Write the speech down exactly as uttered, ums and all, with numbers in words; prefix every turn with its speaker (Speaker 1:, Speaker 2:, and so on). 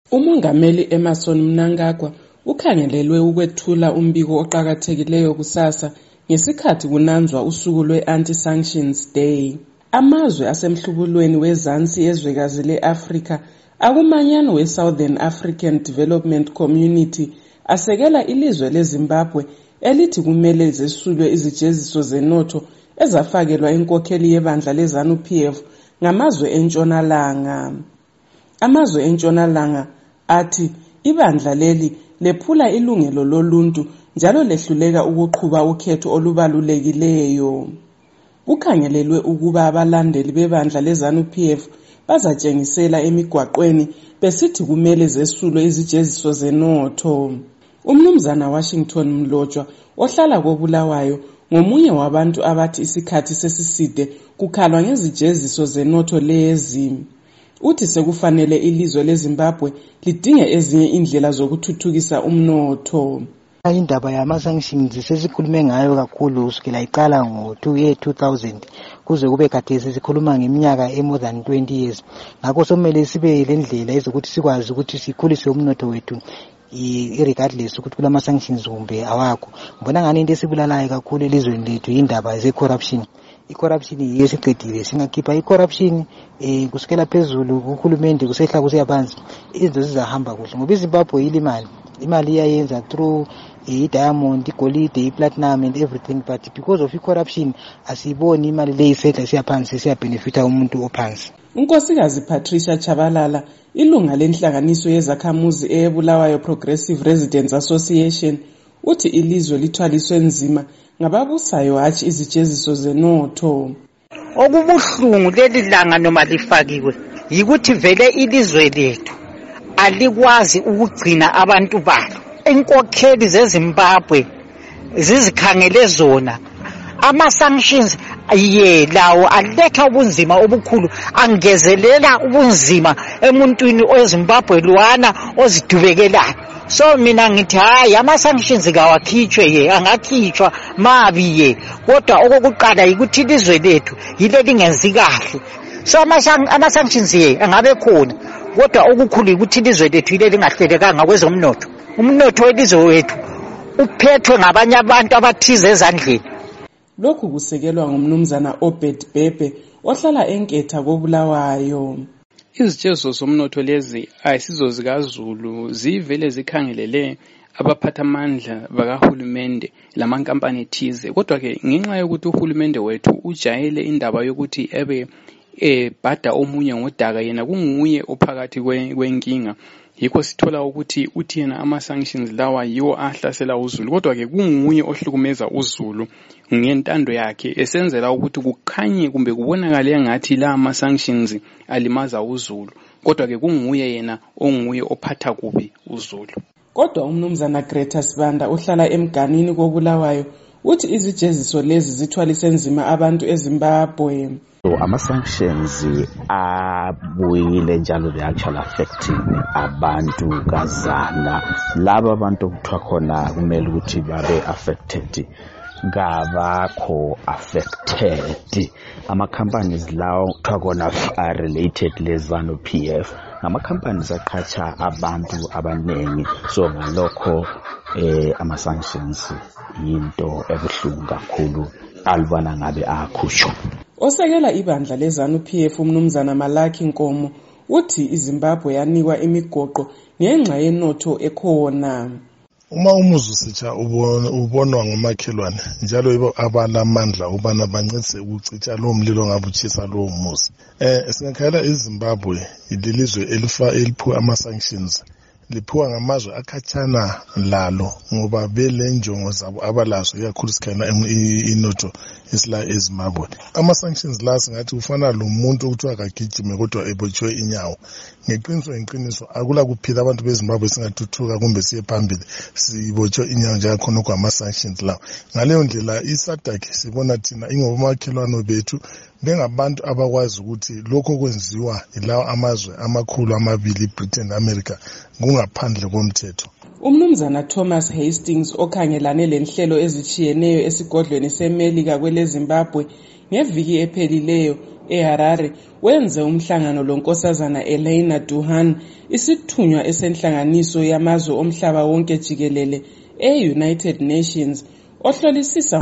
Speaker 1: Umongameli Emmerson Mnangagwa ukhangelelwe ukwethula umbiko oqhakathekileyo kusasa ngesikhathi kunanzwa usuku lwe-Anti-Sanctions Day. Amazwe asemhlubulweni wezansi yezwekazi le-Afrika akumanyano we-Southern African Development Community asekela ilizwe leZimbabwe elithi kumele zesulwe izijeziso zenotho ezafakelwa inkokheli yebandla leZANU P F ngamazwe entshonalanga. Amazwe entshonalanga athi ibandla leli lephula ilungelo loluntu njalo lehluleka ukuqhuba ukhetho olubalulekileyo. Kukhangelelwe ukuba abalandeli bebandla leZANU P F bazatshengisela emigwaqweni besithi kumele zesulwe izijeziso zenotho. Umnumzana Washington Mlotshwa ohlala koBulawayo ngomunye wabantu abathi isikhathi sesiside kukhalwa ngezijeziso zenotho lezi. Uthi sekufanele ilizwe leZimbabwe lidinge ezinye indlela zokuthuthukisa umnotho.
Speaker 2: Indaba yama-sanctions sesikhulume ngayo kakhulu kusukela iqala ngo-two thousand kuze kube khathesi sikhuluma ngeminyaka e-more than twenty years. Ngakho somele sibe lendlela ezokuthi sikwazi ukuthi sikhulise umnotho wethu regardless ukuthi kulama-sanctions kumbe awakho. Ngibona ngani into esibulalayo kakhulu elizweni lethu indaba ze-corruption. I-corruption yiyo esiqedile. Singakhipha i-corruption eh kusukela phezulu kuhulumende kusehla kusiya phansi izinto zizahamba kuhle ngoba iZimbabwe ile imali imali iyayenza through i-diamond, igolide, i-platinum and everything, but because of i-corruption asiboni imali le isehla siya phansi siya benefita umuntu ophansi.
Speaker 1: Unkosikazi Patricia Chabalala ilunga lenhlanganiso yezakhamuzi eBulawayo Progressive Residents Association uthi ilizwe lithwaliswe nzima ngababusayo hathi izijeziso zenotho.
Speaker 3: Okubuhlungu leli langa noma lifakiwe yikuthi vele ilizwe lethu alikwazi ukugcina abantu balo. Inkokheli zeZimbabwe zizikhangele zona. Ama-sanctions ye lawo aletha ubunzima obukhulu angezelela ubunzima emuntwini weZimbabwe lwana ozidubekelayo. So mina ngithi hayi ama-sanctions kawakhitshwe ye angakhitshwa mabi ye kodwa okokuqala yikuthi ilizwe lethu yile lingenzi kahle. So ama-sanctions ye angabe khona kodwa okukhulu ukuthi ilizwe lethu yile lingahlelekanga kwezomnotho. Umnotho welizwe wethu uphethwe ngabanye abantu abathize ezandleni.
Speaker 1: Lokhu kusekelwa ngumnumzana Obed Bebe ohlala enketha koBulawayo.
Speaker 4: Izijeziso zomnotho lezi ayisizo zikaZulu zivele zikhangelele abaphathamandla bakahulumende lamankampani ethize. Kodwa ke ngenxa yokuthi uhulumende wethu ujayele indaba yokuthi ebe ebhada omunye ngodaka yena kunguye ophakathi kwenkinga. Yikho sithola ukuthi uthi yena ama-sanctions lawa yiwo ahlasela uZulu kodwa ke kunguye ohlukumeza uZulu ngentando yakhe esenzela ukuthi kukhanye kumbe kubonakale ngathi la ama-sanctions alimaza uZulu kodwa ke kunguye yena onguye ophatha kubi uZulu.
Speaker 1: Kodwa umnumzana Greta Sibanda ohlala emganini koBulawayo uthi izijeziso lezi zithwalise nzima abantu eZimbabwe.
Speaker 5: So ama-sanctions abuyile njalo they actually affecting abantu kazana. Laba abantu okuthiwa khona kumele ukuthi babe affected ngabakho affected. Ama-companies lawo kuthiwa khona are related leZANU P F ngama-companies aqhatsha abantu abaningi. So ngalokho eh ama-sanctions yinto ebuhlungu kakhulu alibona ngabe akhushwa.
Speaker 1: Osekela ibandla leZANU P F umnumzana Malaki Nkomo uthi iZimbabwe yanikwa imigoqo ngenxa yenotho ekhona.
Speaker 6: Uma umuzi sitsha ubona ubonwa ngomakhelwane njalo yibo abanamandla ubana bancetse ukucicha lo mlilo ngabuchisa lo muzi. Eh singakhala iZimbabwe ililizwe elifa eliphu ama-sanctions liphiwa ngamazwe akhatshana lalo ngoba belenjongo zabo abalazo ikakhulu sikhana inotho isla eZimbabwe. Ama-sanctions la singathi ufana lo muntu okuthiwa akagijime kodwa ebotshwe inyawo. Ngeqiniso ngeqiniso akula kuphila abantu beZimbabwe singathuthuka kumbe siye phambili sibotshwe inyawo njengakhona kwama-sanctions lawo. Ngaleyo ndlela iSADC sibona thina ingobomakhelwane bethu bengabantu abakwazi ukuthi lokho kwenziwa ilawo amazwe amakhulu amabili Britain America kungaphandle komthetho.
Speaker 1: Umnumzana Thomas Hastings okhangelane lenhlelo ezichiyeneyo esigodlweni seMelika kwele Zimbabwe ngeviki ephelileyo eHarare wenze umhlangano lonkosazana Elena Duhan, isithunywa esenhlanganiso yamazwe omhlaba wonke jikelele e-United Nations, ohlolisisa